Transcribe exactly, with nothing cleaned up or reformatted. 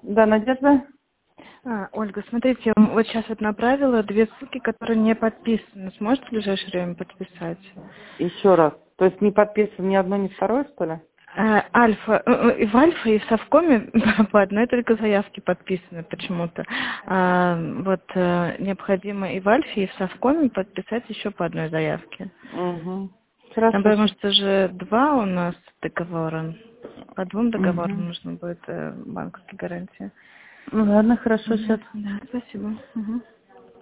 Да, Надежда? А, Ольга, смотрите, вот сейчас вот направила две ссылки, которые не подписаны. Сможете в ближайшее время подписать? Еще раз. То есть не подписан ни одно, ни второе, что ли? А, Альфа, э, э, и в Альфа, и в Совкоме по одной только заявке подписаны почему-то. А, вот э, необходимо и в Альфе, и в Совкоме подписать еще по одной заявке. Угу. Там, Хорошо. потому что же два у нас договора. По двум Угу. договорам нужно будет э, банковские гарантии. Ну ладно, хорошо, Мгм. сейчас. Да, спасибо. Мгм.